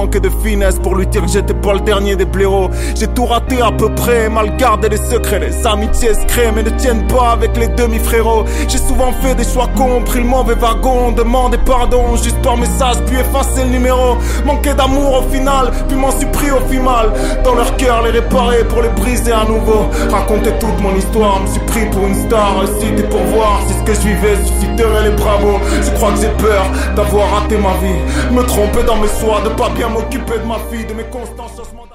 manqué de finesse pour lui dire que j'étais pas le dernier des blaireaux. J'ai tout raté à peu près, mal gardé les secrets. Les amitiés se créent mais ne tiennent pas avec les demi-frérots. J'ai souvent fait des choix cons, pris le mauvais wagon, demandé pardon juste par message puis effacé le numéro. Manqué d'amour au final, puis m'en suis pris au final. Dans leur cœur les réparer pour les briser à nouveau. Raconter toute mon histoire, me suis pris pour une star. C'était pour voir si ce que je vivais susciterait les bravos. Je crois que j'ai peur d'avoir raté ma vie, me tromper dans mes choix, de pas bien m'occuper de ma fille, de mes constants changements.